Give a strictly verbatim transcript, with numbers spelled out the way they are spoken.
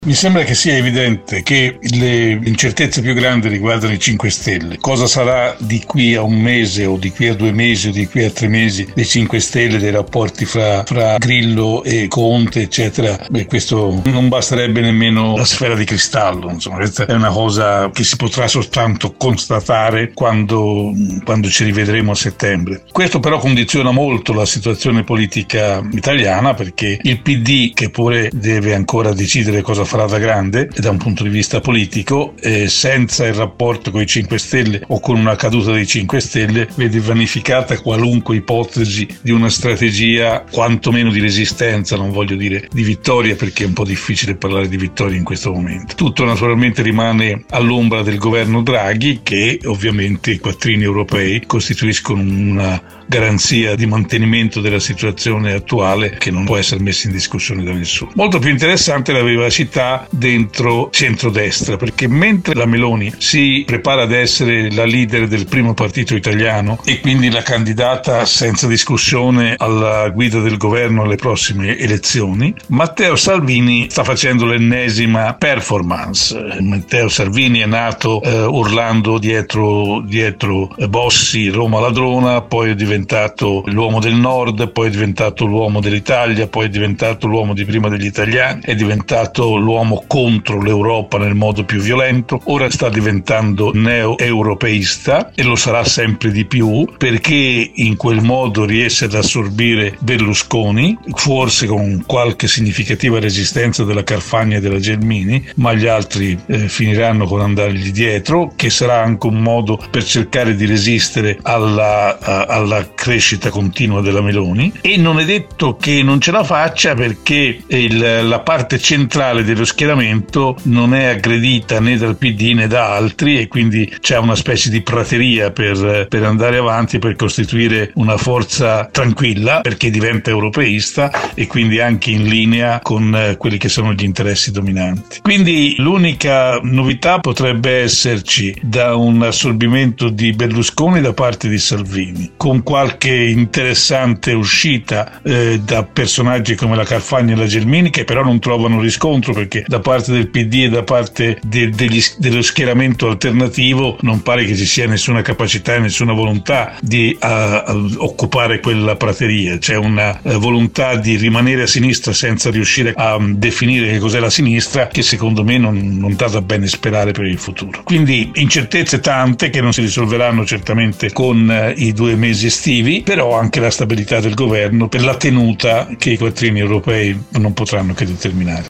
Mi sembra che sia evidente che le incertezze più grandi riguardano i cinque Stelle. Cosa sarà di qui a un mese o di qui a due mesi o di qui a tre mesi dei cinque Stelle, dei rapporti fra, fra Grillo e Conte, eccetera? Beh, questo non basterebbe nemmeno la sfera di cristallo. Insomma, questa è una cosa che si potrà soltanto constatare quando, quando ci rivedremo a settembre. Questo però condiziona molto la situazione politica italiana, perché il P D, che pure deve ancora decidere cosa farà da grande e da un punto di vista politico, eh, senza il rapporto con i cinque Stelle o con una caduta dei cinque Stelle, vede vanificata qualunque ipotesi di una strategia quantomeno di resistenza, non voglio dire di vittoria perché è un po' difficile parlare di vittoria in questo momento. Tutto naturalmente rimane all'ombra del governo Draghi, che ovviamente i quattrini europei costituiscono una garanzia di mantenimento della situazione attuale che non può essere messa in discussione da nessuno. Molto più interessante la vivacità dentro centrodestra, perché mentre la Meloni si prepara ad essere la leader del primo partito italiano e quindi la candidata senza discussione alla guida del governo alle prossime elezioni, Matteo Salvini sta facendo l'ennesima performance. Matteo Salvini è nato eh, urlando dietro, dietro eh, Bossi, Roma ladrona, poi è diventato l'uomo del nord, poi è diventato l'uomo dell'Italia, poi è diventato l'uomo di prima degli italiani, è diventato l'uomo contro l'Europa nel modo più violento, ora sta diventando neo-europeista e lo sarà sempre di più, perché in quel modo riesce ad assorbire Berlusconi, forse con qualche significativa resistenza della Carfagna e della Gelmini, ma gli altri eh, finiranno con andargli dietro, che sarà anche un modo per cercare di resistere alla, a, alla crescita continua della Meloni. E non è detto che non ce la faccia, perché il, la parte centrale dello schieramento non è aggredita né dal P D né da altri, e quindi c'è una specie di prateria per, per andare avanti, per costituire una forza tranquilla, perché diventa europeista e quindi anche in linea con eh, quelli che sono gli interessi dominanti. Quindi l'unica novità potrebbe esserci da un assorbimento di Berlusconi da parte di Salvini, con qualche interessante uscita eh, da personaggi come la Carfagna e la Gelmini, che però non trovano riscontro, perché da parte del P D e da parte de- degli, dello schieramento alternativo non pare che ci sia nessuna capacità e nessuna volontà di uh, uh, occupare quella prateria. C'è una uh, volontà di rimanere a sinistra senza riuscire a um, definire che cos'è la sinistra, che secondo me non, non dà da bene sperare per il futuro. Quindi incertezze tante che non si risolveranno certamente con uh, i due mesi estivi, però anche la stabilità del governo per la tenuta che i quattrini europei non potranno che determinare.